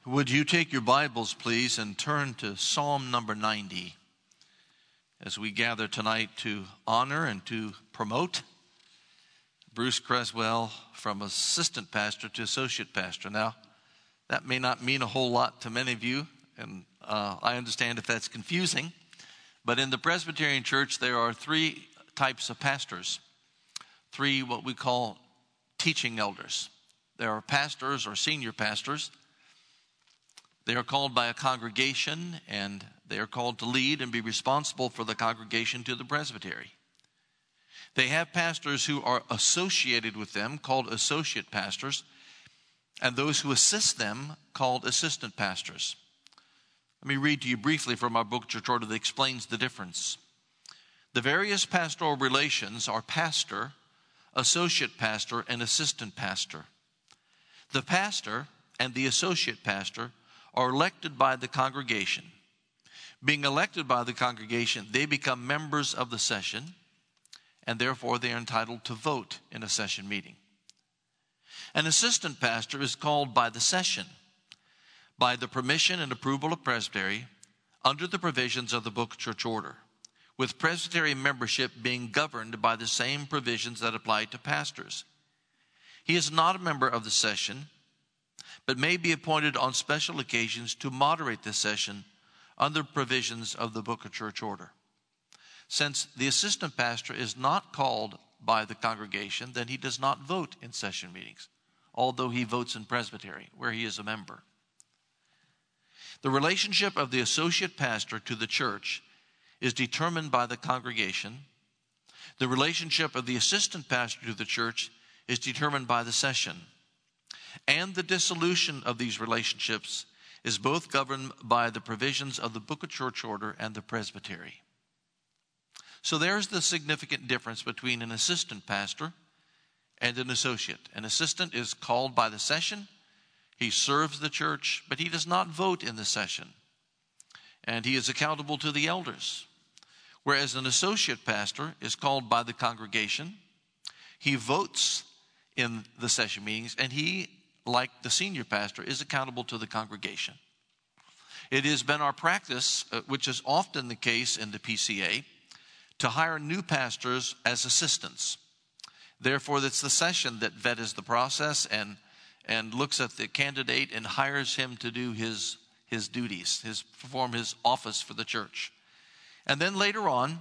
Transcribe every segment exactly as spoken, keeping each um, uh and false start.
Would you take your Bibles, please, and turn to Psalm number ninety as we gather tonight to honor and to promote Bruce Creswell from assistant pastor to associate pastor. Now, that may not mean a whole lot to many of you, and uh, I understand if that's confusing, but in the Presbyterian Church, there are three types of pastors, three what we call teaching elders. There are pastors or senior pastors. They are called by a congregation, and they are called to lead and be responsible for the congregation to the presbytery. They have pastors who are associated with them, called associate pastors, and those who assist them, called assistant pastors. Let me read to you briefly from our book, Church Order, that explains the difference. The various pastoral relations are pastor, associate pastor, and assistant pastor. The pastor and the associate pastor are elected by the congregation. Being elected by the congregation, they become members of the session, and therefore they are entitled to vote in a session meeting. An assistant pastor is called by the session, by the permission and approval of presbytery, under the provisions of the book Church Order, with presbytery membership being governed by the same provisions that apply to pastors. He is not a member of the session, but may be appointed on special occasions to moderate the session under provisions of the book of Church Order. Since the assistant pastor is not called by the congregation, then he does not vote in session meetings, although he votes in presbytery, where he is a member. The relationship of the associate pastor to the church is determined by the congregation. The relationship of the assistant pastor to the church is determined by the session. And the dissolution of these relationships is both governed by the provisions of the book of Church Order and the presbytery. So there's the significant difference between an assistant pastor and an associate. An assistant is called by the session. He serves the church, but he does not vote in the session. And he is accountable to the elders. Whereas an associate pastor is called by the congregation. He votes in the session meetings, and he, like the senior pastor, is accountable to the congregation. It has been our practice, uh, which is often the case in the P C A, to hire new pastors as assistants. Therefore, it's the session that vets the process and and looks at the candidate and hires him to do his his duties, his perform his office for the church. And then later on,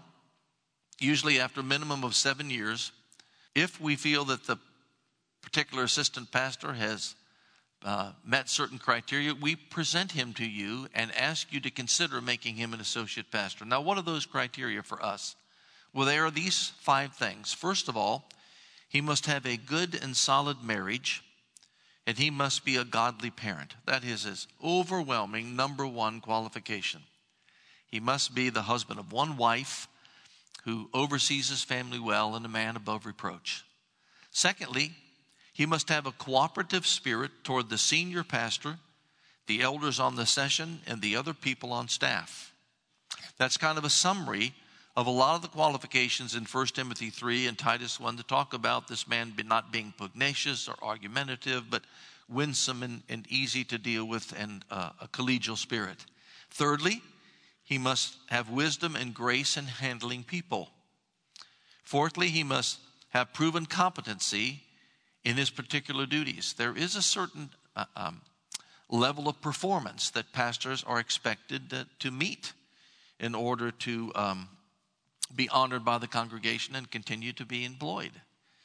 usually after a minimum of seven years, if we feel that the particular assistant pastor has uh, met certain criteria, we present him to you and ask you to consider making him an associate pastor. Now, what are those criteria for us? Well, there are these five things. First of all, he must have a good and solid marriage, and he must be a godly parent. That is his overwhelming number one qualification. He must be the husband of one wife who oversees his family well and a man above reproach. Secondly, he must have a cooperative spirit toward the senior pastor, the elders on the session, and the other people on staff. That's kind of a summary of a lot of the qualifications in First Timothy three and Titus one to talk about this man not being pugnacious or argumentative, but winsome and, and easy to deal with, and uh, a collegial spirit. Thirdly, he must have wisdom and grace in handling people. Fourthly, he must have proven competency in his particular duties. There is a certain uh, um, level of performance that pastors are expected to, to meet in order to um, be honored by the congregation and continue to be employed.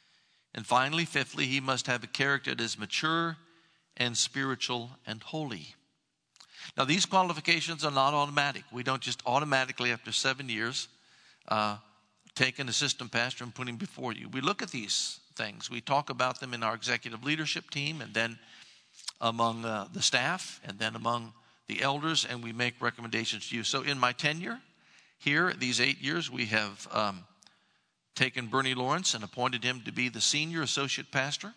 And finally, fifthly, he must have a character that is mature and spiritual and holy. Now, these qualifications are not automatic. We don't just automatically, after seven years, uh, take an assistant pastor and put him before you. We look at these things. We talk about them in our executive leadership team, and then among uh, the staff, and then among the elders, and we make recommendations to you. So in my tenure here, these eight years, we have um, taken Bernie Lawrence and appointed him to be the senior associate pastor.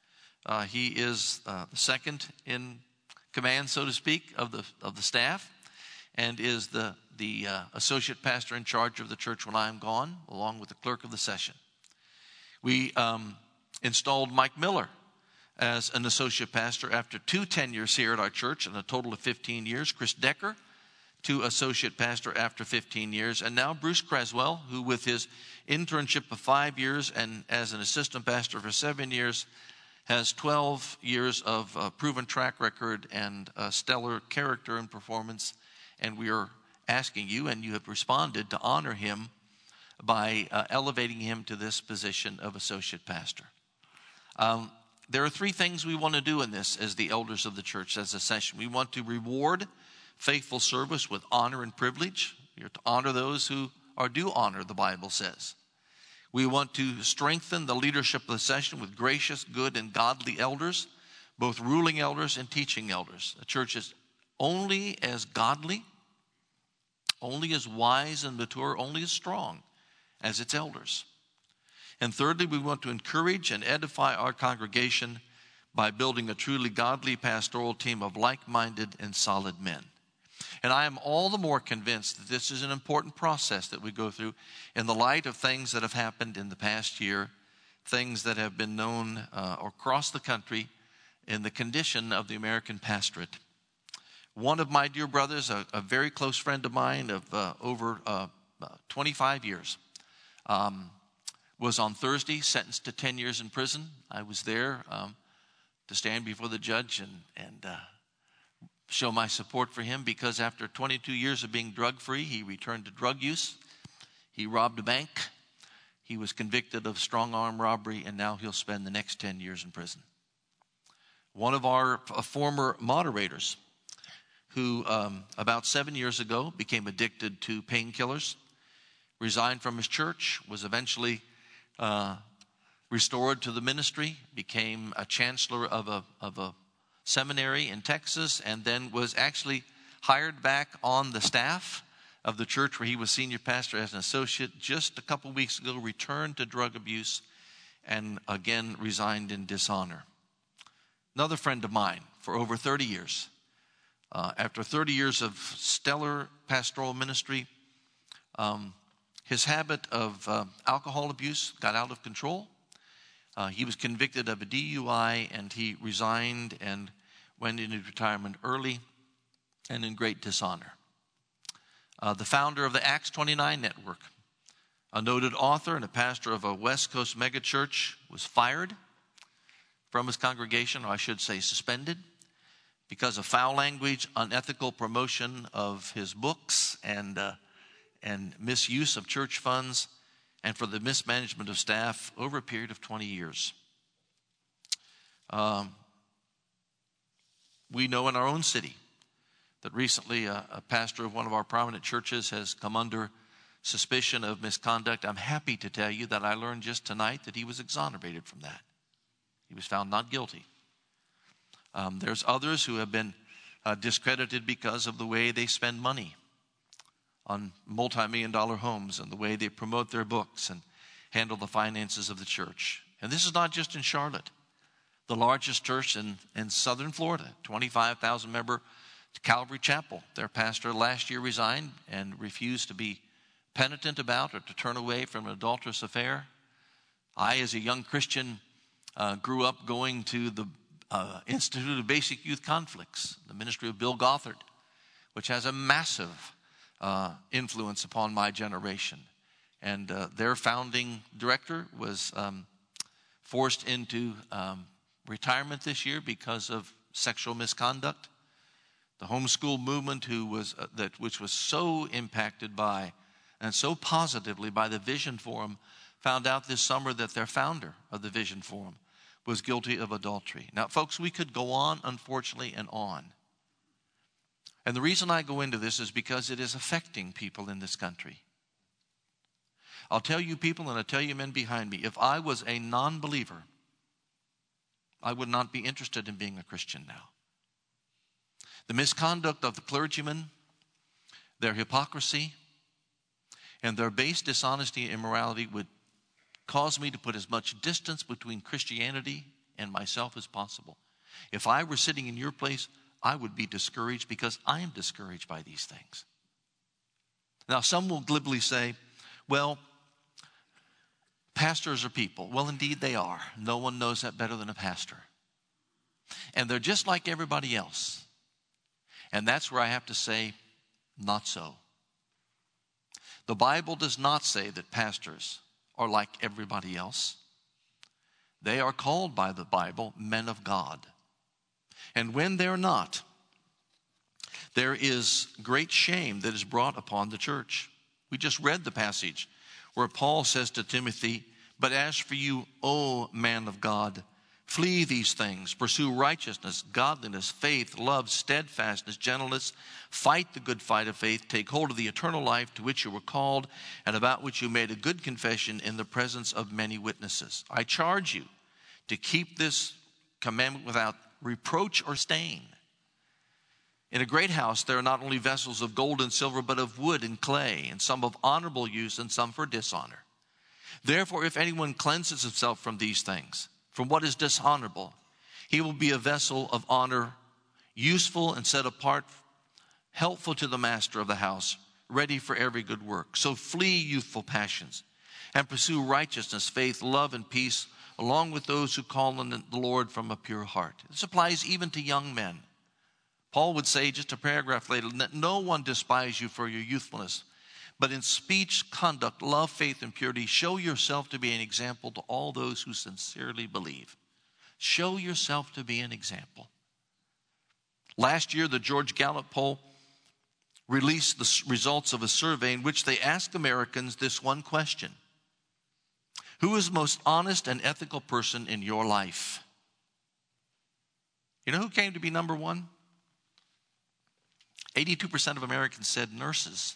Uh, he is uh, the second in command, so to speak, of the of the staff, and is the the uh, associate pastor in charge of the church when I am gone, along with the clerk of the session. We um, installed Mike Miller as an associate pastor after two tenures here at our church in a total of fifteen years. Chris Decker, to associate pastor after fifteen years. And now Bruce Creswell, who with his internship of five years and as an assistant pastor for seven years, has twelve years of uh, proven track record and uh, stellar character and performance. And we are asking you, and you have responded, to honor him by uh, elevating him to this position of associate pastor. Um, there are three things we want to do in this as the elders of the church as a session. We want to reward faithful service with honor and privilege. You're to honor those who are due honor, the Bible says. We want to strengthen the leadership of the session with gracious, good, and godly elders, both ruling elders and teaching elders. The church is only as godly, only as wise and mature, only as strong as its elders. And thirdly, we want to encourage and edify our congregation by building a truly godly pastoral team of like-minded and solid men. And I am all the more convinced that this is an important process that we go through in the light of things that have happened in the past year, things that have been known uh, across the country in the condition of the American pastorate. One of my dear brothers, a, a very close friend of mine of uh, over uh, twenty-five years, um, was on Thursday sentenced to ten years in prison. I was there um, to stand before the judge and, and uh, show my support for him, because after twenty-two years of being drug-free, he returned to drug use. He robbed a bank. He was convicted of strong-arm robbery, and now he'll spend the next ten years in prison. One of our uh, former moderators, who um, about seven years ago became addicted to painkillers, resigned from his church, was eventually uh, restored to the ministry, became a chancellor of a, of a seminary in Texas, and then was actually hired back on the staff of the church where he was senior pastor as an associate. Just a couple weeks ago, returned to drug abuse and again resigned in dishonor. Another friend of mine for over thirty years. Uh, after thirty years of stellar pastoral ministry, um, his habit of uh, alcohol abuse got out of control. Uh, he was convicted of a D U I, and he resigned and went into retirement early and in great dishonor. Uh, the founder of the Acts twenty-nine Network, a noted author and a pastor of a West Coast megachurch, was fired from his congregation, or I should say suspended, because of foul language, unethical promotion of his books, and uh, and misuse of church funds, and for the mismanagement of staff over a period of twenty years. Um, we know in our own city that recently a, a pastor of one of our prominent churches has come under suspicion of misconduct. I'm happy to tell you that I learned just tonight that he was exonerated from that. He was found not guilty. Um, there's others who have been uh, discredited because of the way they spend money on multi-million dollar homes and the way they promote their books and handle the finances of the church. And this is not just in Charlotte. The largest church in, in southern Florida, twenty-five thousand member Calvary Chapel. Their pastor last year resigned and refused to be penitent about or to turn away from an adulterous affair. I, as a young Christian, uh, grew up going to the uh, Institute of Basic Youth Conflicts, the ministry of Bill Gothard, which has a massive uh, influence upon my generation. And uh, their founding director was um, forced into um, retirement this year because of sexual misconduct. The homeschool movement, who was uh, that which was so impacted by and so positively by the Vision Forum, found out this summer that their founder of the Vision Forum was guilty of adultery. Now, folks, we could go on, unfortunately, and on. And the reason I go into this is because it is affecting people in this country. I'll tell you people, and I'll tell you men behind me, if I was a non-believer, I would not be interested in being a Christian now. The misconduct of the clergymen, their hypocrisy, and their base dishonesty and immorality would cause me to put as much distance between Christianity and myself as possible. If I were sitting in your place, I would be discouraged because I am discouraged by these things. Now, some will glibly say, well, pastors are people. Well, indeed they are. No one knows that better than a pastor. And they're just like everybody else. And that's where I have to say, not so. The Bible does not say that pastors are like everybody else. They are called by the Bible men of God. And when they're not, there is great shame that is brought upon the church. We just read the passage where Paul says to Timothy, "But as for you, O man of God, flee these things, pursue righteousness, godliness, faith, love, steadfastness, gentleness, fight the good fight of faith, take hold of the eternal life to which you were called and about which you made a good confession in the presence of many witnesses. I charge you to keep this commandment without reproach or stain. In a great house there are not only vessels of gold and silver, but of wood and clay, and some of honorable use and some for dishonor. Therefore, if anyone cleanses himself from these things, from what is dishonorable, he will be a vessel of honor, useful and set apart, helpful to the master of the house, ready for every good work. So flee youthful passions and pursue righteousness, faith, love, and peace, along with those who call on the Lord from a pure heart." This applies even to young men. Paul would say just a paragraph later, "Let no one despise you for your youthfulness, but in speech, conduct, love, faith, and purity, show yourself to be an example to all those who sincerely believe." Show yourself to be an example. Last year, the George Gallup poll released the results of a survey in which they asked Americans this one question: who is the most honest and ethical person in your life? You know who came to be number one? eighty-two percent of Americans said nurses.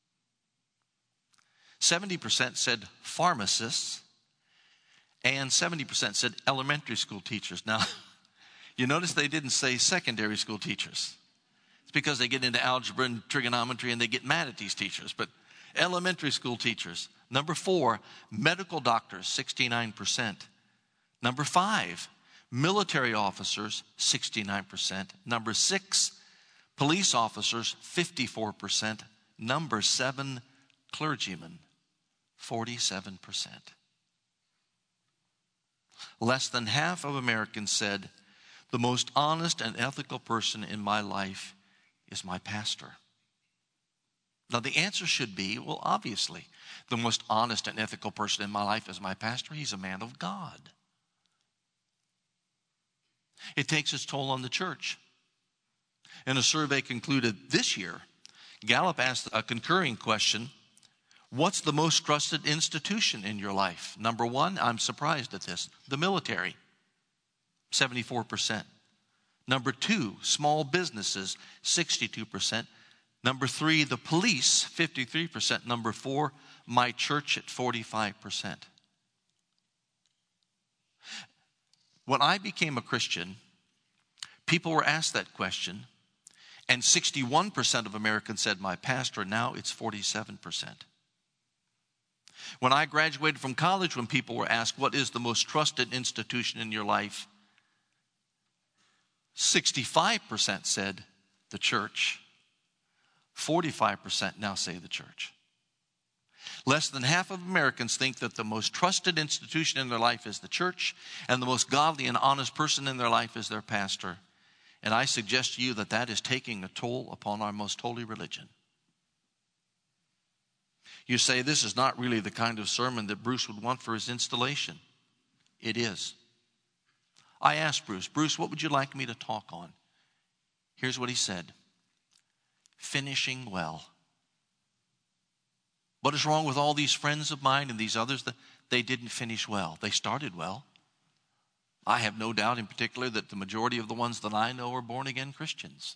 seventy percent said pharmacists. And seventy percent said elementary school teachers. Now, you notice they didn't say secondary school teachers. It's because they get into algebra and trigonometry and they get mad at these teachers. But elementary school teachers. Number four, medical doctors, sixty-nine percent. Number five, military officers, sixty-nine percent. Number six, police officers, fifty-four percent. Number seven, clergymen, forty-seven percent. Less than half of Americans said, the most honest and ethical person in my life is my pastor. Now the answer should be, well, obviously, the most honest and ethical person in my life is my pastor. He's a man of God. It takes its toll on the church. And a survey concluded this year, Gallup asked a concurring question: what's the most trusted institution in your life? Number one, I'm surprised at this, the military, seventy-four percent. Number two, small businesses, sixty-two percent. Number three, the police, fifty-three percent. Number four, my church at forty-five percent. When I became a Christian, people were asked that question, and sixty-one percent of Americans said my pastor. Now it's forty-seven percent. When I graduated from college, when people were asked, what is the most trusted institution in your life? sixty-five percent said the church. forty-five percent now say the church. Less than half of Americans think that the most trusted institution in their life is the church, and the most godly and honest person in their life is their pastor. And I suggest to you that that is taking a toll upon our most holy religion. You say, this is not really the kind of sermon that Bruce would want for his installation. It is. I asked Bruce, Bruce, what would you like me to talk on? Here's what he said: finishing well. What is wrong with all these friends of mine and these others? That they didn't finish well. They started well. I have no doubt in particular that the majority of the ones that I know are born-again Christians.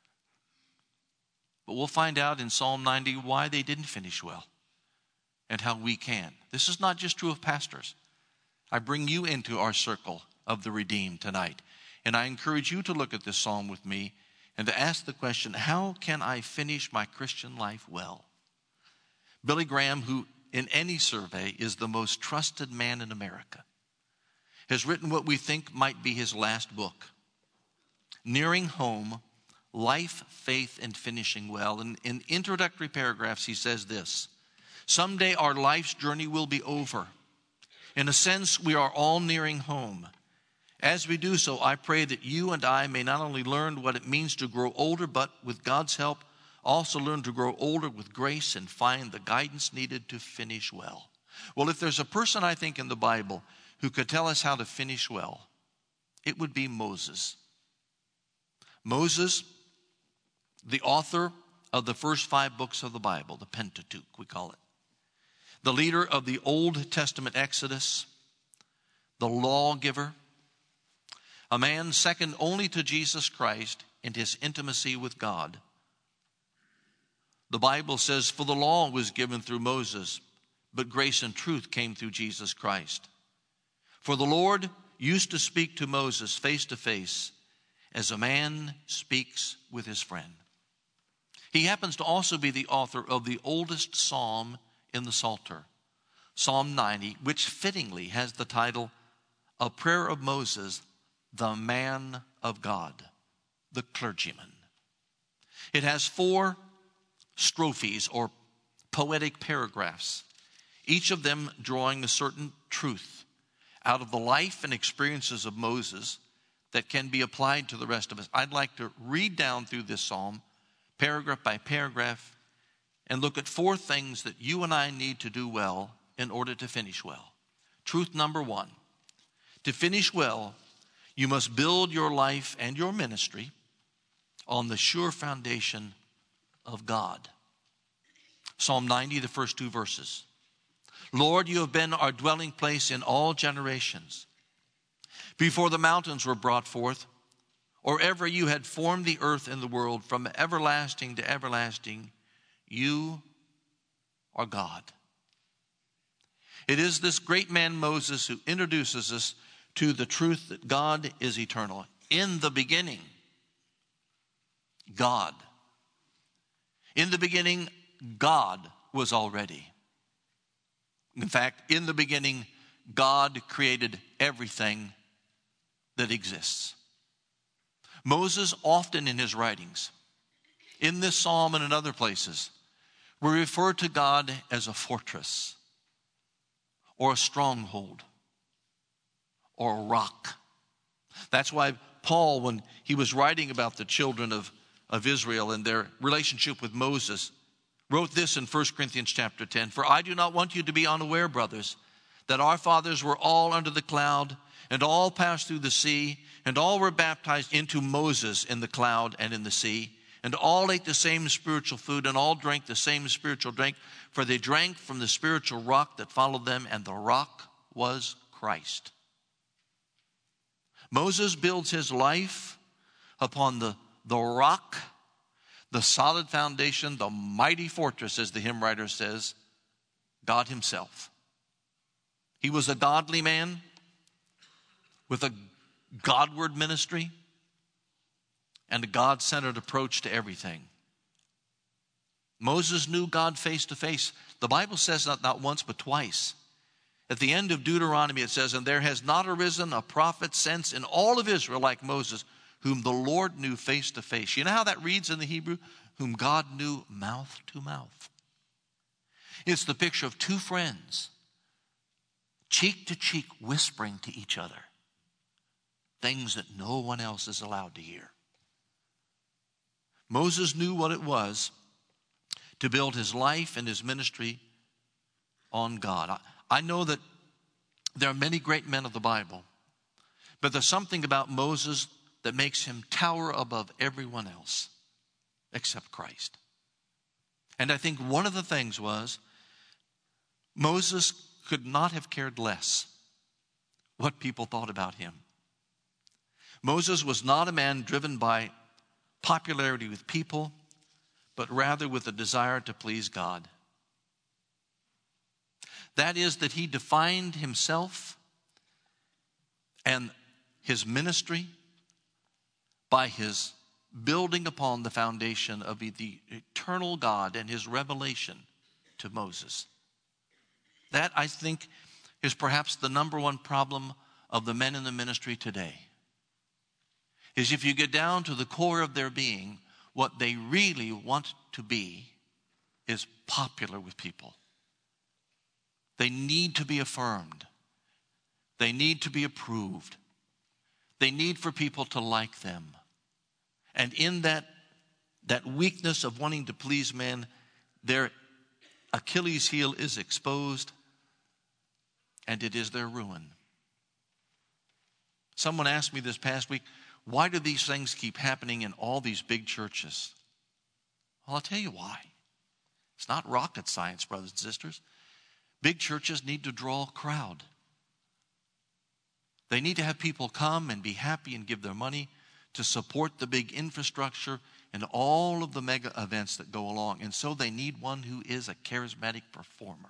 But we'll find out in Psalm ninety why they didn't finish well and how we can. This is not just true of pastors. I bring you into our circle of the redeemed tonight. And I encourage you to look at this psalm with me and to ask the question, how can I finish my Christian life well? Billy Graham, who in any survey is the most trusted man in America, has written what we think might be his last book, Nearing Home, Life, Faith, and Finishing Well. And in introductory paragraphs, he says this: someday our life's journey will be over. In a sense, we are all nearing home. As we do so, I pray that you and I may not only learn what it means to grow older, but with God's help, also learn to grow older with grace and find the guidance needed to finish well. Well, if there's a person, I think, in the Bible who could tell us how to finish well, it would be Moses. Moses, the author of the first five books of the Bible, the Pentateuch, we call it. The leader of the Old Testament Exodus, the lawgiver, a man second only to Jesus Christ in his intimacy with God. The Bible says, for the law was given through Moses, but grace and truth came through Jesus Christ. For the Lord used to speak to Moses face to face as a man speaks with his friend. He happens to also be the author of the oldest psalm in the Psalter, Psalm ninety, which fittingly has the title, A Prayer of Moses, the Man of God, the clergyman. It has four strophes or poetic paragraphs, each of them drawing a certain truth out of the life and experiences of Moses that can be applied to the rest of us. I'd like to read down through this psalm, paragraph by paragraph, and look at four things that you and I need to do well in order to finish well. Truth number one, to finish well, you must build your life and your ministry on the sure foundation of God. Psalm ninety, the first two verses. Lord, you have been our dwelling place in all generations. Before the mountains were brought forth, or ever you had formed the earth and the world, from everlasting to everlasting, you are God. It is this great man Moses who introduces us to the truth that God is eternal. In the beginning, God. In the beginning, God was already. In fact, in the beginning, God created everything that exists. Moses, often in his writings, in this psalm and in other places, will refer to God as a fortress or a stronghold or a rock. That's why Paul, when he was writing about the children of, of Israel and their relationship with Moses, wrote this in First Corinthians chapter ten. For I do not want you to be unaware, brothers, that our fathers were all under the cloud, and all passed through the sea, and all were baptized into Moses in the cloud and in the sea, and all ate the same spiritual food, and all drank the same spiritual drink, for they drank from the spiritual rock that followed them, and the rock was Christ. Moses builds his life upon the, the rock, the solid foundation, the mighty fortress, as the hymn writer says, God himself. He was a godly man with a Godward ministry and a God-centered approach to everything. Moses knew God face to face. The Bible says not, not once but twice. At the end of Deuteronomy it says, and there has not arisen a prophet since in all of Israel like Moses, whom the Lord knew face to face. You know how that reads in the Hebrew? Whom God knew mouth to mouth. It's the picture of two friends, cheek to cheek, whispering to each other things that no one else is allowed to hear. Moses knew what it was to build his life and his ministry on God. I, I know that there are many great men of the Bible, but there's something about Moses that makes him tower above everyone else except Christ. And I think one of the things was Moses could not have cared less what people thought about him. Moses was not a man driven by popularity with people, but rather with a desire to please God. That is, that he defined himself and his ministry by his building upon the foundation of the eternal God and his revelation to Moses. That, I think, is perhaps the number one problem of the men in the ministry today. Is if you get down to the core of their being, what they really want to be is popular with people. They need to be affirmed. They need to be approved. They need for people to like them. And in that, that weakness of wanting to please men, their Achilles heel is exposed, and it is their ruin. Someone asked me this past week, why do these things keep happening in all these big churches? Well, I'll tell you why. It's not rocket science, brothers and sisters. Big churches need to draw a crowd. They need to have people come and be happy and give their money to support the big infrastructure and all of the mega events that go along. And so they need one who is a charismatic performer.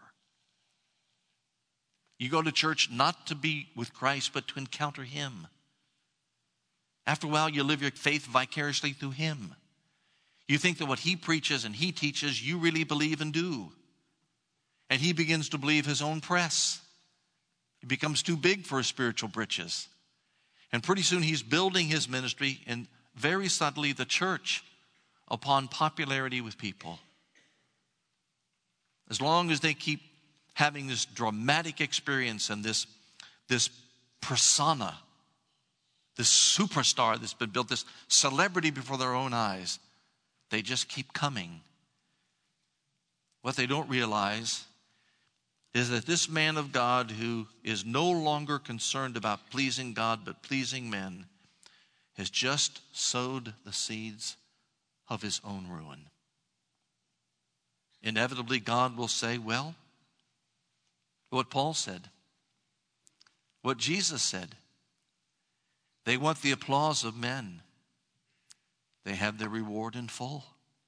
You go to church not to be with Christ, but to encounter Him. After a while, you live your faith vicariously through Him. You think that what He preaches and He teaches, you really believe and do. And he begins to believe his own press. He becomes too big for his spiritual britches. And pretty soon he's building his ministry, and very subtly the church, upon popularity with people. As long as they keep having this dramatic experience and this, this persona, this superstar that's been built, this celebrity before their own eyes, they just keep coming. What they don't realize is that this man of God, who is no longer concerned about pleasing God but pleasing men, has just sowed the seeds of his own ruin. Inevitably, God will say, well, what Paul said, what Jesus said. They want the applause of men. They have their reward in full.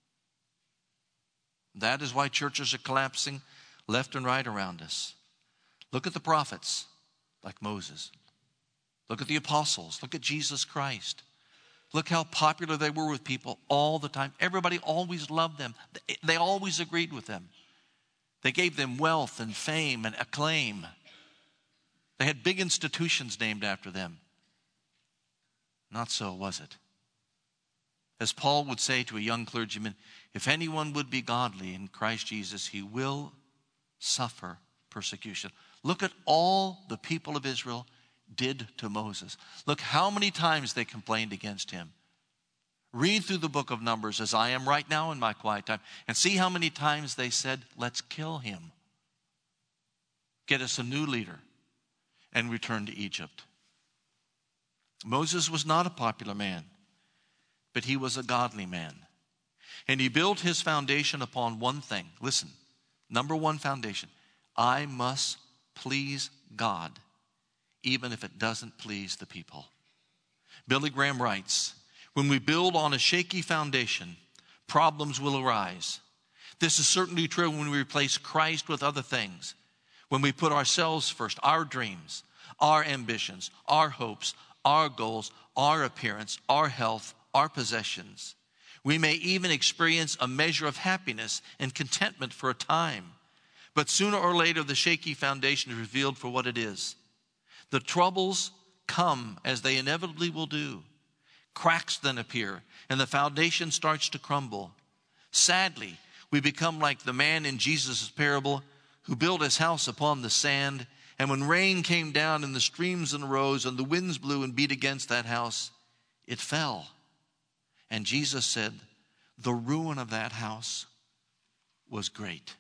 That is why churches are collapsing left and right around us. Look at the prophets like Moses. Look at the apostles. Look at Jesus Christ. Look how popular they were with people all the time. Everybody always loved them. They always agreed with them. They gave them wealth and fame and acclaim. They had big institutions named after them. Not so, was it? As Paul would say to a young clergyman, if anyone would be godly in Christ Jesus, he will suffer persecution. Look at all the people of Israel did to Moses. Look how many times they complained against him. Read through the book of Numbers as I am right now in my quiet time and see how many times they said, let's kill him. Get us a new leader and return to Egypt. Moses was not a popular man, but he was a godly man. And he built his foundation upon one thing. Listen, number one foundation. I must please God, even if it doesn't please the people. Billy Graham writes, when we build on a shaky foundation, problems will arise. This is certainly true when we replace Christ with other things. When we put ourselves first, our dreams, our ambitions, our hopes, our goals, our appearance, our health, our possessions. We may even experience a measure of happiness and contentment for a time. But sooner or later, the shaky foundation is revealed for what it is. The troubles come, as they inevitably will do. Cracks then appear, and the foundation starts to crumble. Sadly, we become like the man in Jesus' parable who built his house upon the sand, and when rain came down and the streams arose and the winds blew and beat against that house, it fell. And Jesus said, the ruin of that house was great.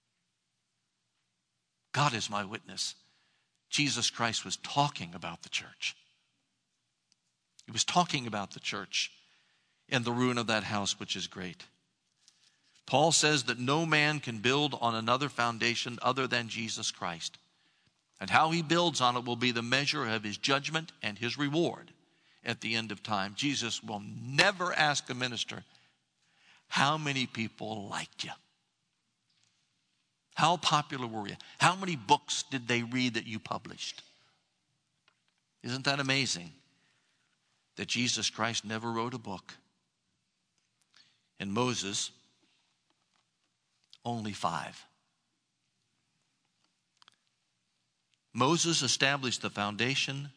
God is my witness. Jesus Christ was talking about the church. He was talking about the church and the ruin of that house, which is great. Paul says that no man can build on another foundation other than Jesus Christ. And how he builds on it will be the measure of his judgment and his reward at the end of time. Jesus will never ask a minister, how many people liked you? How popular were you? How many books did they read that you published? Isn't that amazing that Jesus Christ never wrote a book? And Moses, only five. Moses established the foundation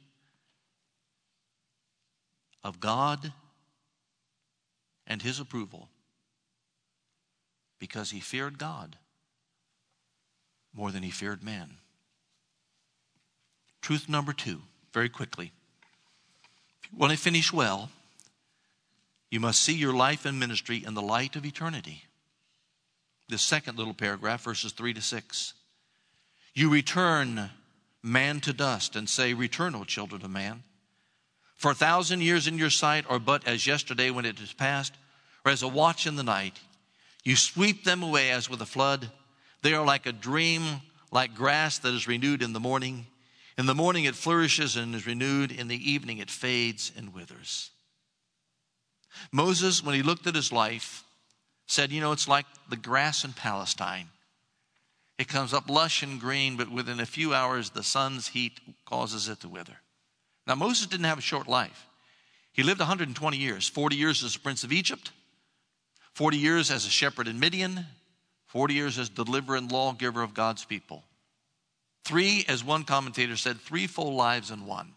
of God and his approval because he feared God more than he feared man. Truth number two, very quickly. want to finish well, you must see your life and ministry in the light of eternity. The second little paragraph, verses three to six. You return man to dust and say, return, O children of man. For a thousand years in your sight are but as yesterday when it is past, or as a watch in the night. You sweep them away as with a flood. They are like a dream, like grass that is renewed in the morning. In the morning it flourishes and is renewed. In the evening it fades and withers. Moses, when he looked at his life, said, you know, it's like the grass in Palestine. It comes up lush and green, but within a few hours, the sun's heat causes it to wither. Now, Moses didn't have a short life. He lived one hundred twenty years, forty years as a prince of Egypt, forty years as a shepherd in Midian, forty years as deliverer and lawgiver of God's people. Three, as one commentator said, three full lives in one.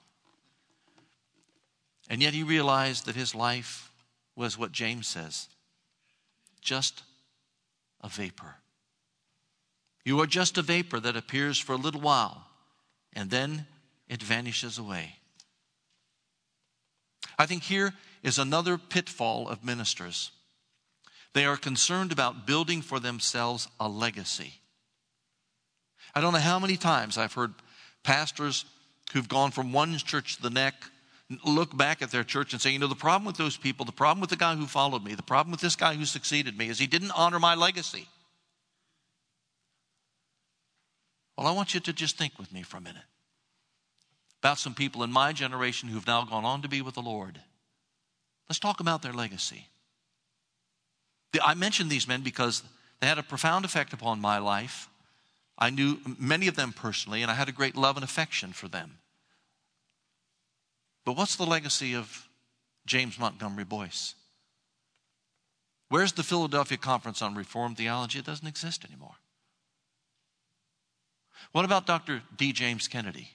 And yet he realized that his life was what James says, just a vapor. You are just a vapor that appears for a little while, and then it vanishes away. I think here is another pitfall of ministers. They are concerned about building for themselves a legacy. I don't know how many times I've heard pastors who've gone from one church to the next look back at their church and say, you know, the problem with those people, the problem with the guy who followed me, the problem with this guy who succeeded me is he didn't honor my legacy. Well, I want you to just think with me for a minute about some people in my generation who've now gone on to be with the Lord. Let's talk about their legacy. I mention these men because they had a profound effect upon my life. I knew many of them personally, and I had a great love and affection for them. But what's the legacy of James Montgomery Boyce? Where's the Philadelphia Conference on Reformed Theology? It doesn't exist anymore. What about Doctor D. James Kennedy?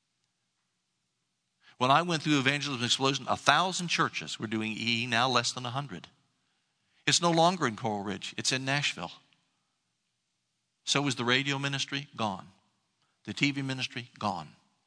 When I went through Evangelism Explosion, a thousand churches were doing E E, now less than a hundred. It's no longer in Coral Ridge. It's in Nashville. So is the radio ministry, gone. The T V ministry, gone.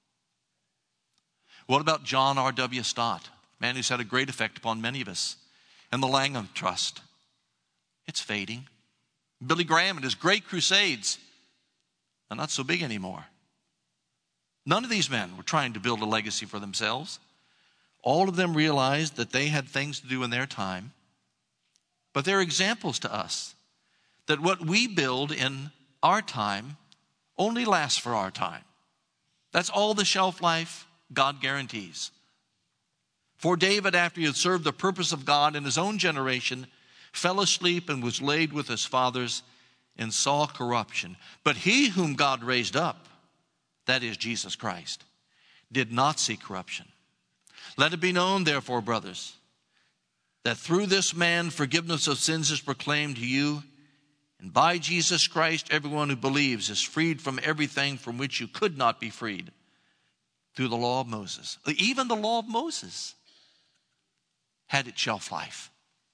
What about John R W Stott, man who's had a great effect upon many of us, and the Langham Trust? It's fading. Billy Graham and his great crusades are not so big anymore. None of these men were trying to build a legacy for themselves. All of them realized that they had things to do in their time. But they're examples to us that what we build in our time only lasts for our time. That's all the shelf life God guarantees. For David, after he had served the purpose of God in his own generation, fell asleep and was laid with his fathers and saw corruption. But he whom God raised up, that is Jesus Christ, did not see corruption. Let it be known, therefore, brothers, that through this man forgiveness of sins is proclaimed to you, and by Jesus Christ everyone who believes is freed from everything from which you could not be freed through the law of Moses. Even the law of Moses had its shelf life.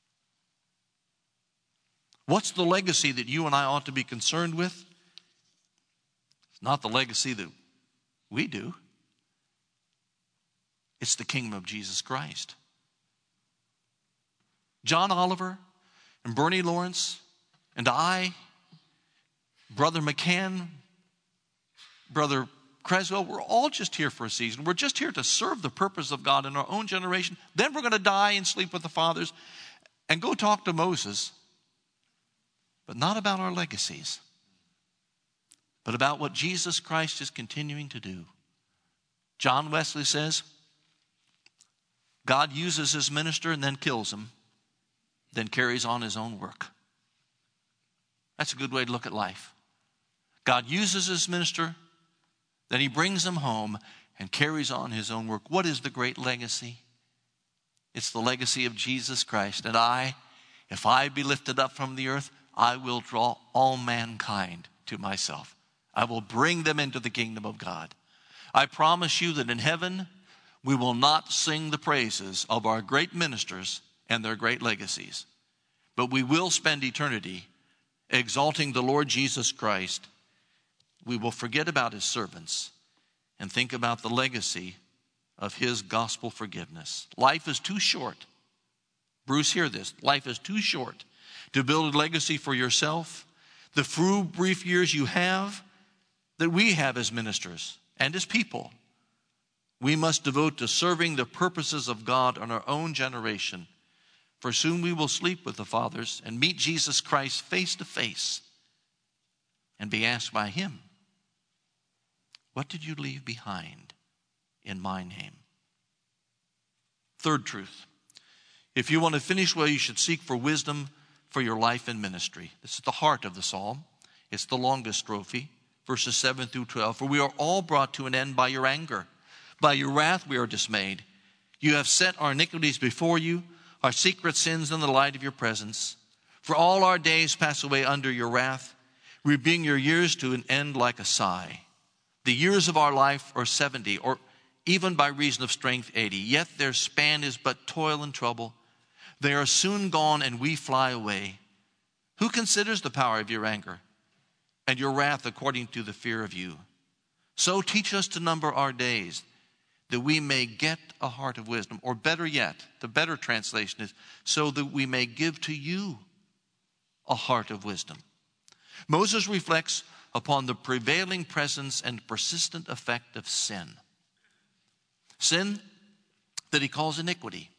What's the legacy that you and I ought to be concerned with? It's not the legacy that we do. It's the kingdom of Jesus Christ. John Oliver and Bernie Lawrence and I, Brother McCann, Brother Creswell, we're all just here for a season. We're just here to serve the purpose of God in our own generation. Then we're going to die and sleep with the fathers and go talk to Moses. But not about our legacies, but about what Jesus Christ is continuing to do. John Wesley says, God uses his minister and then kills him, then carries on his own work. That's a good way to look at life. God uses his minister, then he brings him home and carries on his own work. What is the great legacy? It's the legacy of Jesus Christ. And I, if I be lifted up from the earth, I will draw all mankind to myself. I will bring them into the kingdom of God. I promise you that in heaven, we will not sing the praises of our great ministers and their great legacies, but we will spend eternity exalting the Lord Jesus Christ. We will forget about his servants and think about the legacy of his gospel forgiveness. Life is too short. Bruce, hear this. Life is too short to build a legacy for yourself. The few brief years you have, that we have as ministers and as people, we must devote to serving the purposes of God in our own generation. For soon we will sleep with the fathers and meet Jesus Christ face to face and be asked by him, what did you leave behind in my name? Third truth. If you want to finish well, you should seek for wisdom for your life and ministry. This is the heart of the psalm. It's the longest strophe, verses seven through twelve. For we are all brought to an end by your anger. By your wrath we are dismayed. You have set our iniquities before you, our secret sins in the light of your presence. For all our days pass away under your wrath. We bring your years to an end like a sigh. The years of our life are seventy, or even by reason of strength eighty. Yet their span is but toil and trouble. They are soon gone and we fly away. Who considers the power of your anger and your wrath according to the fear of you? So teach us to number our days, that we may get a heart of wisdom. Or better yet, the better translation is, so that we may give to you a heart of wisdom. Moses reflects upon the prevailing presence and persistent effect of sin. Sin that he calls iniquity.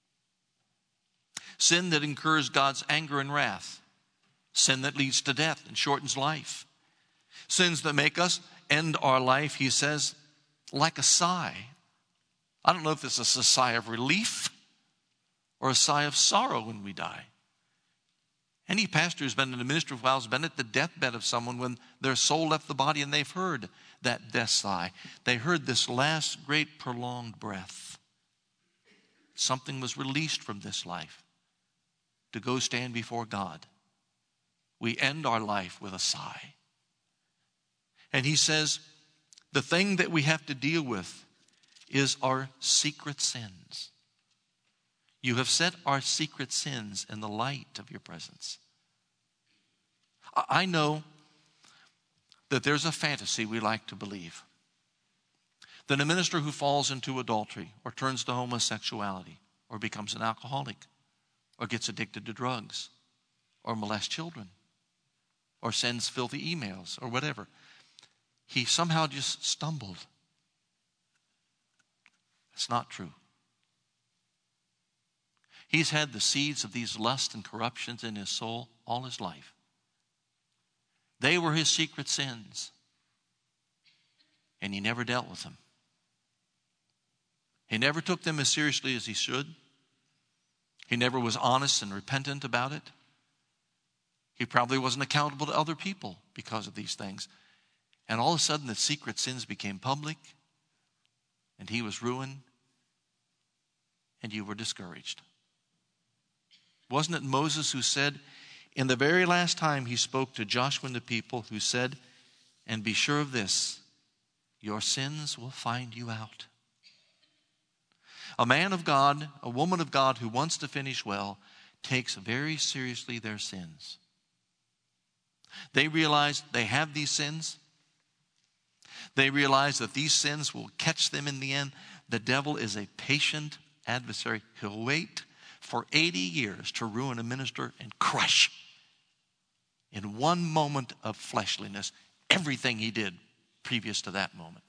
Sin that incurs God's anger and wrath. Sin that leads to death and shortens life. Sins that make us end our life, he says, like a sigh. I don't know if this is a sigh of relief or a sigh of sorrow when we die. Any pastor who's been in the ministry for a while has been at the deathbed of someone when their soul left the body and they've heard that death sigh. They heard this last great prolonged breath. Something was released from this life to go stand before God. We end our life with a sigh. And he says, the thing that we have to deal with is our secret sins. You have set our secret sins in the light of your presence. I know that there's a fantasy we like to believe, that a minister who falls into adultery or turns to homosexuality or becomes an alcoholic or gets addicted to drugs or molests children or sends filthy emails or whatever, he somehow just stumbled. It's not true. He's had the seeds of these lusts and corruptions in his soul all his life. They were his secret sins. And he never dealt with them. He never took them as seriously as he should. He never was honest and repentant about it. He probably wasn't accountable to other people because of these things. And all of a sudden the secret sins became public. And he was ruined. And you were discouraged. Wasn't it Moses who said, in the very last time he spoke to Joshua and the people, who said, and be sure of this, your sins will find you out. A man of God, a woman of God who wants to finish well, takes very seriously their sins. They realize they have these sins. They realize that these sins will catch them in the end. The devil is a patient adversary. He'll wait for eighty years to ruin a minister and crush in one moment of fleshliness everything he did previous to that moment.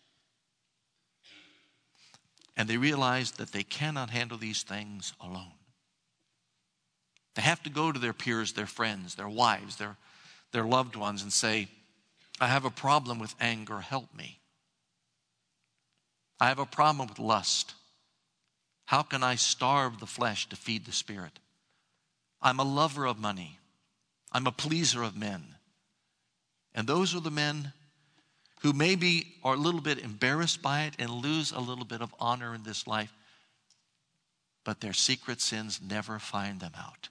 And they realize that they cannot handle these things alone. They have to go to their peers, their friends, their wives, their, their loved ones and say, I have a problem with anger, help me. I have a problem with lust. How can I starve the flesh to feed the spirit? I'm a lover of money. I'm a pleaser of men. And those are the men who maybe are a little bit embarrassed by it and lose a little bit of honor in this life, but their secret sins never find them out.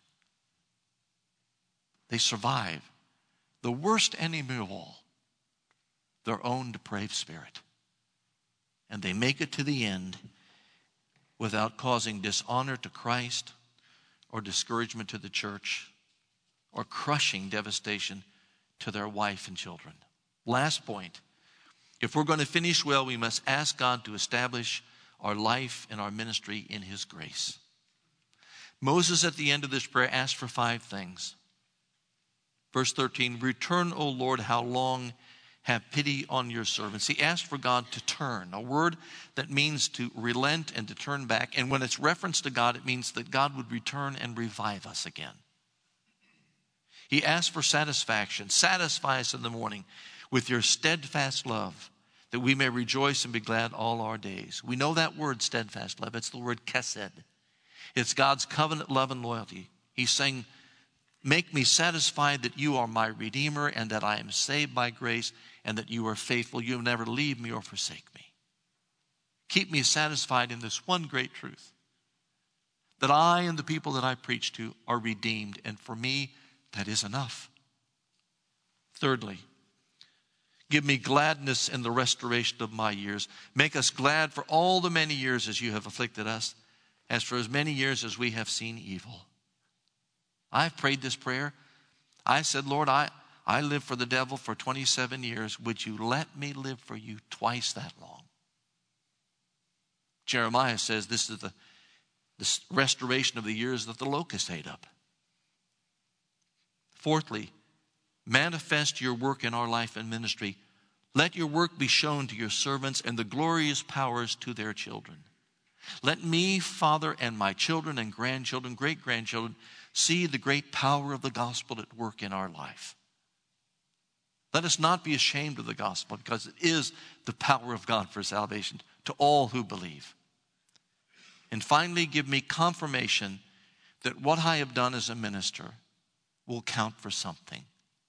They survive the worst enemy of all, their own depraved spirit. And they make it to the end without causing dishonor to Christ or discouragement to the church or crushing devastation to their wife and children. Last point. If we're going to finish well, we must ask God to establish our life and our ministry in his grace. Moses at the end of this prayer asked for five things. Verse thirteen, return, O Lord, how long? Have pity on your servants. He asked for God to turn, a word that means to relent and to turn back. And when it's referenced to God, it means that God would return and revive us again. He asked for satisfaction. Satisfy us in the morning with your steadfast love, that we may rejoice and be glad all our days. We know that word, steadfast love. It's the word chesed. It's God's covenant love and loyalty. He's saying, make me satisfied that you are my Redeemer and that I am saved by grace and that you are faithful. You'll never leave me or forsake me. Keep me satisfied in this one great truth, that I and the people that I preach to are redeemed, and for me, that is enough. Thirdly, give me gladness in the restoration of my years. Make us glad for all the many years as you have afflicted us, as for as many years as we have seen evil. I've prayed this prayer. I said, Lord, I, I lived for the devil for twenty-seven years. Would you let me live for you twice that long? Jeremiah says this is the, the restoration of the years that the locust ate up. Fourthly, manifest your work in our life and ministry. Let your work be shown to your servants and the glorious powers to their children. Let me, Father, and my children and grandchildren, great-grandchildren, see the great power of the gospel at work in our life. Let us not be ashamed of the gospel, because it is the power of God for salvation to all who believe. And finally, give me confirmation that what I have done as a minister will count for something.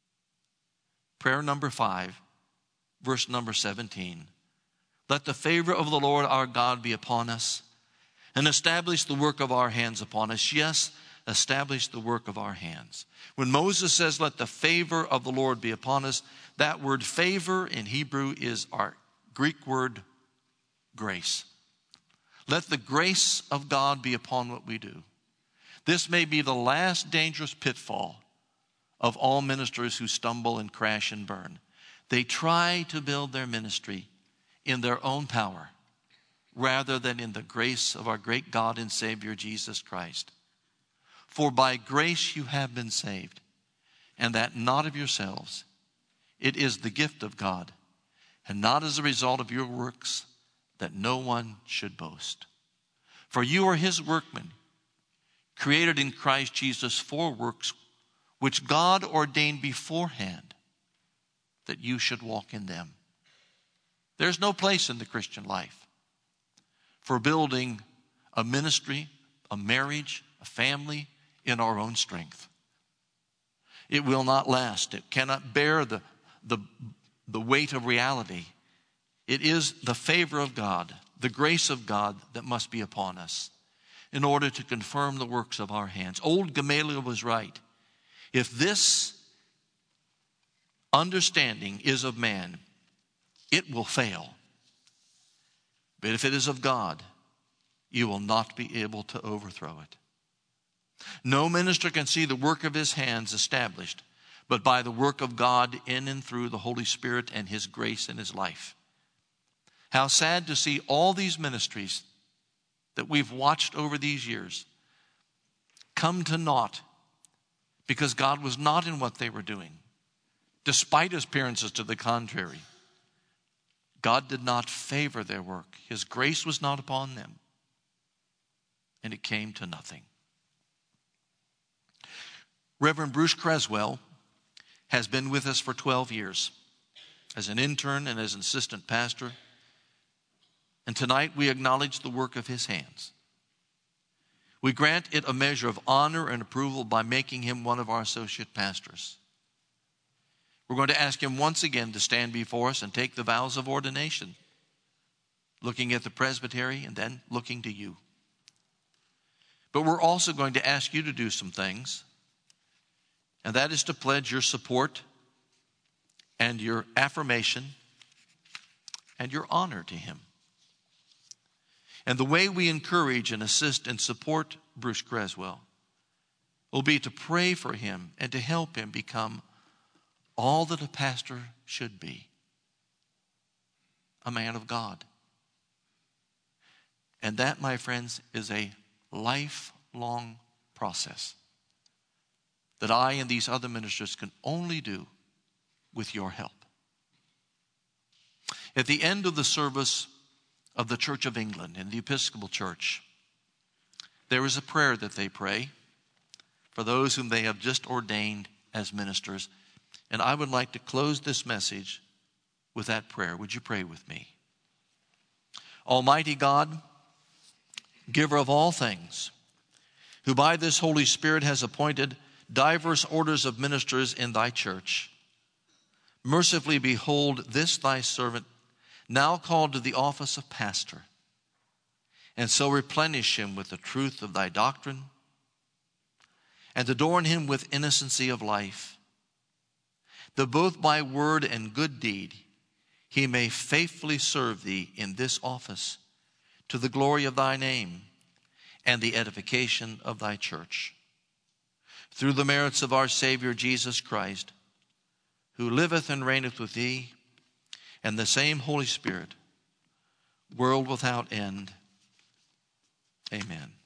Prayer number five, verse number seventeen. Let the favor of the Lord our God be upon us, and establish the work of our hands upon us. Yes, establish the work of our hands. When Moses says, let the favor of the Lord be upon us, that word favor in Hebrew is our Greek word grace. Let the grace of God be upon what we do. This may be the last dangerous pitfall of all ministers who stumble and crash and burn. They try to build their ministry in their own power rather than in the grace of our great God and Savior Jesus Christ. For by grace you have been saved, and that not of yourselves. It is the gift of God, and not as a result of your works, that no one should boast. For you are his workmen, created in Christ Jesus for works which God ordained beforehand that you should walk in them. There's no place in the Christian life for building a ministry, a marriage, a family in our own strength. It will not last. It cannot bear the, the, the weight of reality. It is the favor of God, the grace of God that must be upon us in order to confirm the works of our hands. Old Gamaliel was right. If this understanding is of man, it will fail. But if it is of God, you will not be able to overthrow it. No minister can see the work of his hands established, but by the work of God in and through the Holy Spirit and his grace in his life. How sad to see all these ministries that we've watched over these years come to naught because God was not in what they were doing, despite appearances to the contrary. God did not favor their work. His grace was not upon them, and it came to nothing. Reverend Bruce Creswell has been with us for twelve years as an intern and as an assistant pastor. And tonight we acknowledge the work of his hands. We grant it a measure of honor and approval by making him one of our associate pastors. We're going to ask him once again to stand before us and take the vows of ordination, looking at the presbytery and then looking to you. But we're also going to ask you to do some things, and that is to pledge your support and your affirmation and your honor to him. And the way we encourage and assist and support Bruce Creswell will be to pray for him and to help him become all that a pastor should be, a man of God. And that, my friends, is a lifelong process that I and these other ministers can only do with your help. At the end of the service of the Church of England, in the Episcopal Church, there is a prayer that they pray for those whom they have just ordained as ministers. And I would like to close this message with that prayer. Would you pray with me? Almighty God, giver of all things, who by this Holy Spirit has appointed diverse orders of ministers in thy church, mercifully behold this thy servant, now called to the office of pastor, and so replenish him with the truth of thy doctrine, and adorn him with innocency of life, that both by word and good deed he may faithfully serve thee in this office, to the glory of thy name and the edification of thy church. Through the merits of our Savior Jesus Christ, who liveth and reigneth with thee, and the same Holy Spirit, world without end. Amen.